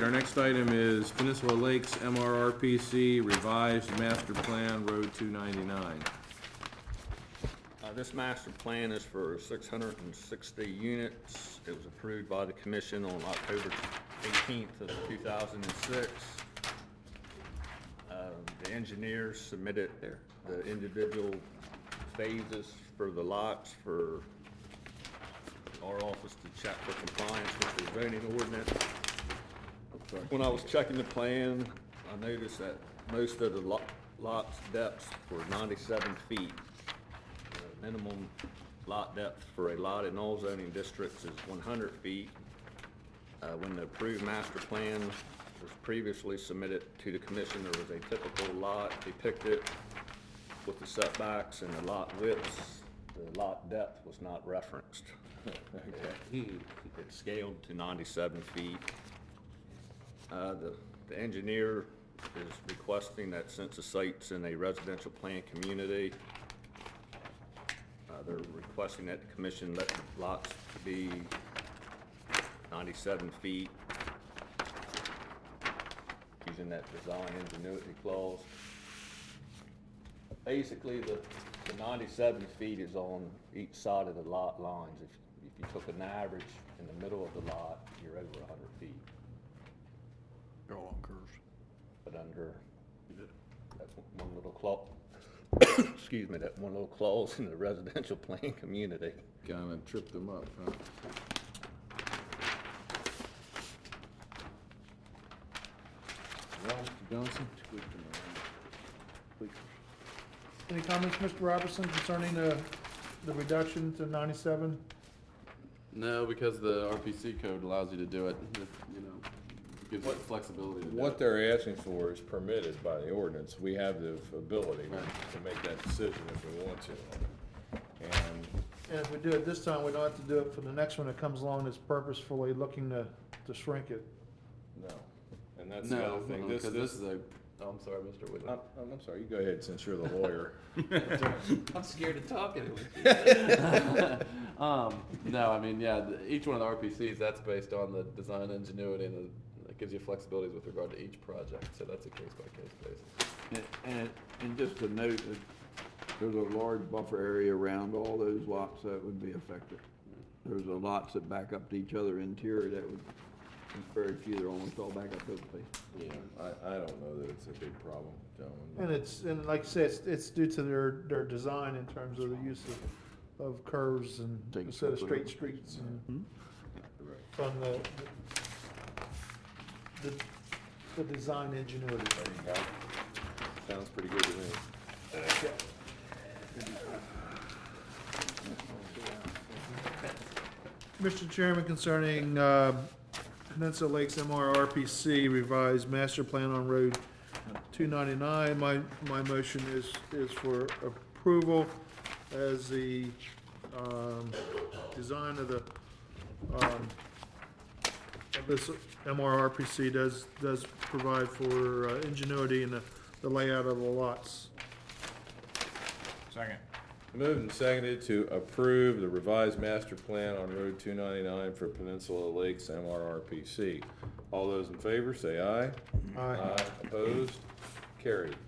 our next item is Peninsula Lakes MRRPC Revised Master Plan, Road 299. This master plan is for 660 units. It was approved by the commission on October 18th of 2006. The engineers submitted the individual phases for the lots for our office to check for compliance with the zoning ordinance. When I was checking the plan, I noticed that most of the lots depths were 97 feet. The minimum lot depth for a lot in all zoning districts is 100 feet. When the approved master plan was previously submitted to the commission, there was a typical lot depicted with the setbacks and the lot widths. The lot depth was not referenced. Okay. It scaled to 97 feet. The engineer is requesting that since the site's in a residential plan community, they're requesting that the commission let the lots be 97 feet using that design ingenuity clause. Basically, the 97 feet is on each side of the lot lines. If you took an average in the middle of the lot, you're over 100 feet. They're all on curves. But under that one little clause, excuse me, that one little clause in the residential plan community. Kind of tripped them up, huh? Well, Mr. Johnson? Any comments, Mr. Robertson, concerning the reduction to 97? No, because the RPC code allows you to do it. Gives you flexibility to do What it. they're asking for is permitted by the ordinance. We have the ability to make that decision if we want to. And if we do it this time, we don't have to do it for the next one that comes along that's purposefully looking to shrink it. No. And that's the No, other thing. because this is a. Oh, I'm sorry, Mr. Whitman. I'm sorry, you go ahead since you're the lawyer. I'm scared to talk anyway. No, I mean, yeah, each one of the RPCs, that's based on the design ingenuity and it gives you flexibilities with regard to each project. So that's a case-by-case basis. And just to note that there's a large buffer area around all those lots that would be affected. There's a lots that back up to each other interior that would, very few, they're almost all back up to the place. Yeah, I don't know that it's a big problem, gentlemen. And like I said, it's due to their design in terms of the use of curves and Take instead of strips straight of it. streets and Correct. from the design ingenuity. There you go. Sounds pretty good to me. Mr. Chairman, concerning Peninsula Lakes MRRPC revised master plan on Road 299, my motion is for approval as the design of the this MRRPC does provide for ingenuity in the layout of the lots. Second. Moved and seconded to approve the revised master plan on Road 299 for Peninsula Lakes MRRPC. All those in favor, say aye. Aye. Opposed? Carried.